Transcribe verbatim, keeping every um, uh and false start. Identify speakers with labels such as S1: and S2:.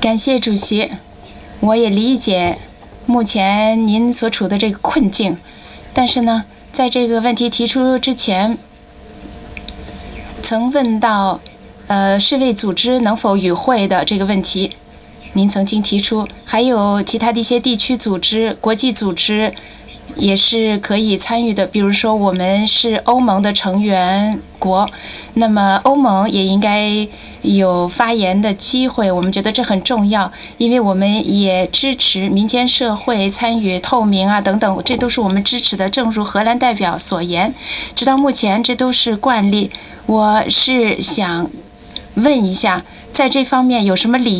S1: 感谢主席，我也理解目前您所处的这个困境，但是呢，在这个问题提出之前，曾问到，呃，世卫组织能否与会的这个问题，您曾经提出，还有其他的一些地区组织、国际组织也是可以参与的。比如说，我们是欧盟的成员国，那么欧盟也应该有发言的机会。我们觉得这很重要，因为我们也支持民间社会参与、透明啊等等，这都是我们支持的。正如荷兰代表所言，直到目前这都是惯例。我是想问一下，在这方面有什么理